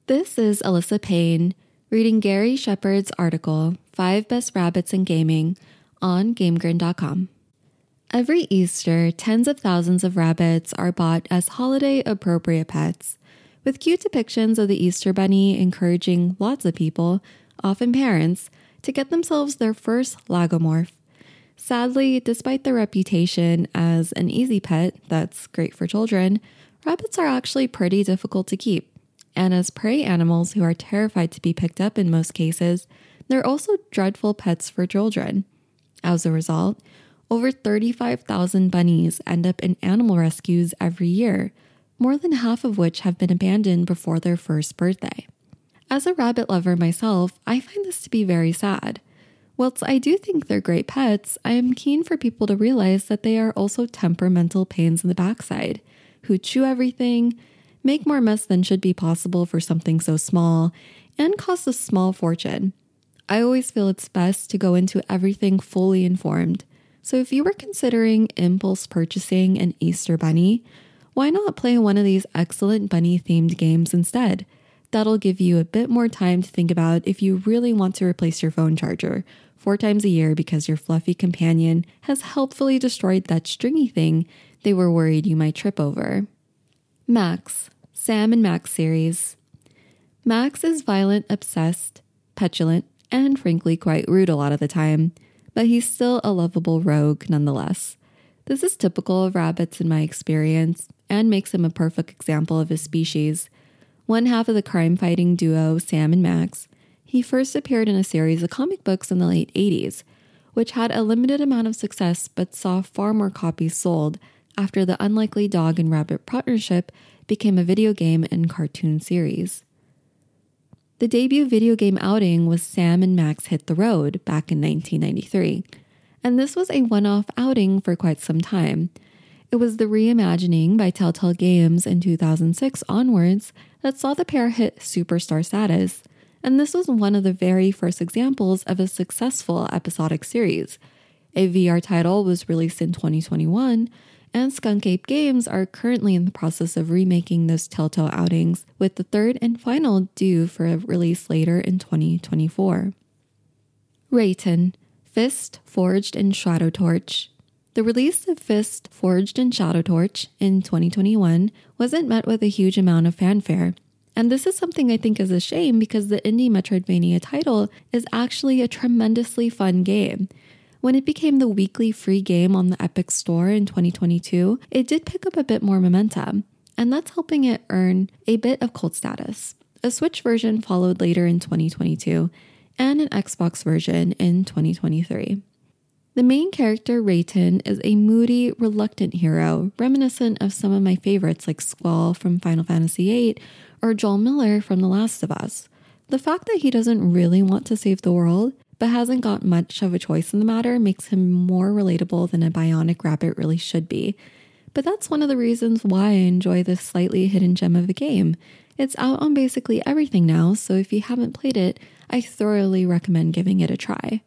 This is Alyssa Payne, reading Gary Shepard's article, 5 Best Rabbits in Gaming, on GameGrin.com. Every Easter, tens of thousands of rabbits are bought as holiday-appropriate pets, with cute depictions of the Easter Bunny encouraging lots of people, often parents, to get themselves their first Lagomorph. Sadly, despite their reputation as an easy pet that's great for children, rabbits are actually pretty difficult to keep. And as prey animals who are terrified to be picked up in most cases, they're also dreadful pets for children. As a result, over 35,000 bunnies end up in animal rescues every year, more than half of which have been abandoned before their first birthday. As a rabbit lover myself, I find this to be very sad. Whilst I do think they're great pets, I am keen for people to realize that they are also temperamental pains in the backside, who chew everything, make more mess than should be possible for something so small, and cost a small fortune. I always feel it's best to go into everything fully informed. So if you were considering impulse purchasing an Easter bunny, why not play one of these excellent bunny-themed games instead? That'll give you a bit more time to think about if you really want to replace your phone charger 4 times a year because your fluffy companion has helpfully destroyed that stringy thing they were worried you might trip over. Max, Sam and Max series. Max is violent, obsessed, petulant, and frankly quite rude a lot of the time, but he's still a lovable rogue nonetheless. This is typical of rabbits in my experience and makes him a perfect example of his species. One half of the crime-fighting duo Sam and Max, he first appeared in a series of comic books in the late 80s, which had a limited amount of success but saw far more copies sold after the unlikely dog and rabbit partnership became a video game and cartoon series. The debut video game outing was Sam and Max Hit the Road back in 1993, and this was a one-off outing for quite some time. It was the reimagining by Telltale Games in 2006 onwards that saw the pair hit superstar status, and this was one of the very first examples of a successful episodic series. A VR title was released in 2021, and Skunk Ape Games are currently in the process of remaking those Telltale outings, with the third and final due for a release later in 2024. Rayton, Fist, Forged, and Shadow Torch. The release of Fist, Forged, and Shadow Torch in 2021 wasn't met with a huge amount of fanfare. And this is something I think is a shame because the indie Metroidvania title is actually a tremendously fun game. When it became the weekly free game on the Epic Store in 2022, it did pick up a bit more momentum, and that's helping it earn a bit of cult status. A Switch version followed later in 2022, and an Xbox version in 2023. The main character, Rayton, is a moody, reluctant hero, reminiscent of some of my favorites like Squall from Final Fantasy VIII or Joel Miller from The Last of Us. The fact that he doesn't really want to save the world, but hasn't got much of a choice in the matter, makes him more relatable than a bionic rabbit really should be. But that's one of the reasons why I enjoy this slightly hidden gem of a game. It's out on basically everything now, so if you haven't played it, I thoroughly recommend giving it a try.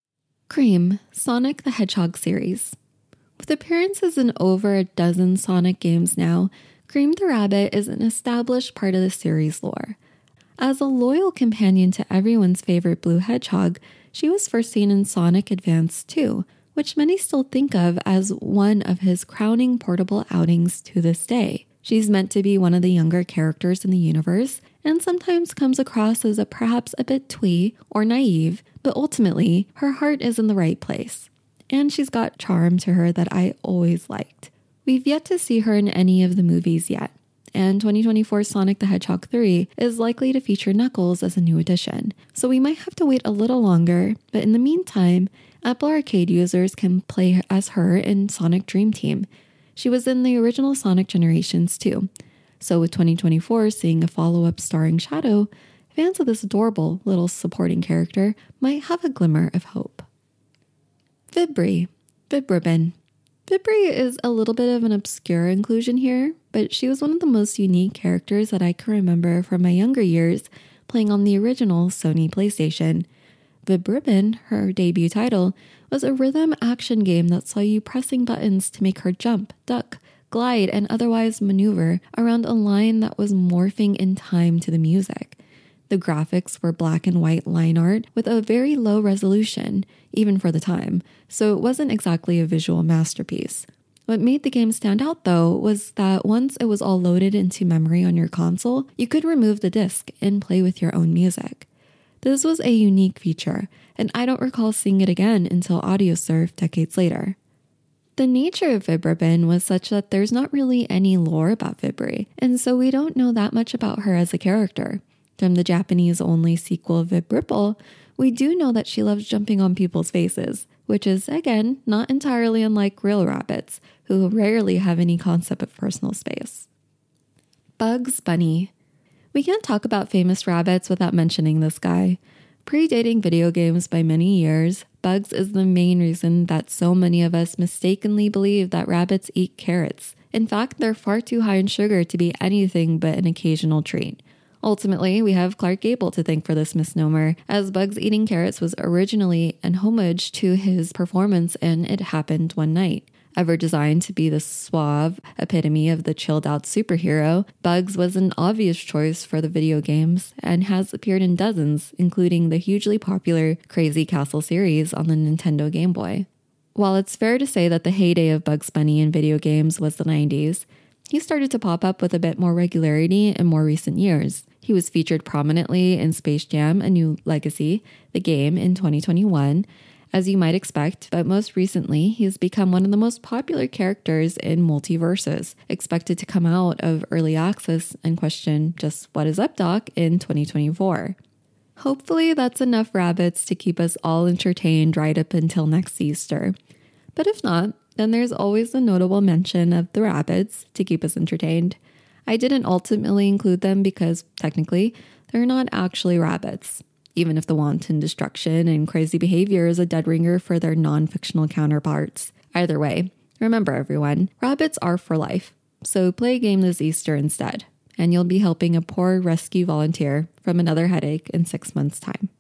Cream, Sonic the Hedgehog series. With appearances in over a dozen Sonic games now, Cream the Rabbit is an established part of the series lore. As a loyal companion to everyone's favorite blue hedgehog, she was first seen in Sonic Advance 2, which many still think of as one of his crowning portable outings to this day. She's meant to be one of the younger characters in the universe, and sometimes comes across as perhaps a bit twee or naive, but ultimately, her heart is in the right place. And she's got charm to her that I always liked. We've yet to see her in any of the movies yet, and 2024 Sonic the Hedgehog 3 is likely to feature Knuckles as a new addition, so we might have to wait a little longer, but in the meantime, Apple Arcade users can play as her in Sonic Dream Team. She was in the original Sonic Generations too, so with 2024 seeing a follow-up starring Shadow, fans of this adorable little supporting character might have a glimmer of hope. Vibri, Vibribbon. Vibri is a little bit of an obscure inclusion here, but she was one of the most unique characters that I can remember from my younger years playing on the original Sony PlayStation. Vibribbon, her debut title, was a rhythm action game that saw you pressing buttons to make her jump, duck, glide, and otherwise maneuver around a line that was morphing in time to the music. The graphics were black and white line art with a very low resolution, even for the time, so it wasn't exactly a visual masterpiece. What made the game stand out, though, was that once it was all loaded into memory on your console, you could remove the disc and play with your own music. This was a unique feature, and I don't recall seeing it again until AudioSurf decades later. The nature of Vibribin was such that there's not really any lore about Vibri, and so we don't know that much about her as a character. From the Japanese-only sequel Vibripple, we do know that she loves jumping on people's faces, which is, again, not entirely unlike real rabbits, who rarely have any concept of personal space. Bugs Bunny. We can't talk about famous rabbits without mentioning this guy. Predating video games by many years, Bugs is the main reason that so many of us mistakenly believe that rabbits eat carrots. In fact, they're far too high in sugar to be anything but an occasional treat. Ultimately, we have Clark Gable to thank for this misnomer, as Bugs eating carrots was originally an homage to his performance in It Happened One Night. Ever designed to be the suave epitome of the chilled-out superhero, Bugs was an obvious choice for the video games and has appeared in dozens, including the hugely popular Crazy Castle series on the Nintendo Game Boy. While it's fair to say that the heyday of Bugs Bunny in video games was the 90s, he started to pop up with a bit more regularity in more recent years. He was featured prominently in Space Jam: A New Legacy, the game, in 2021, as you might expect, but most recently, he has become one of the most popular characters in MultiVersus, expected to come out of early access and question just what is up, Doc, in 2024. Hopefully that's enough rabbits to keep us all entertained right up until next Easter. But if not, then there's always a notable mention of the rabbits to keep us entertained. I didn't ultimately include them because, technically, they're not actually rabbits, even if the wanton destruction and crazy behavior is a dead ringer for their non-fictional counterparts. Either way, remember everyone, rabbits are for life, so play a game this Easter instead, and you'll be helping a poor rescue volunteer from another headache in 6 months' time.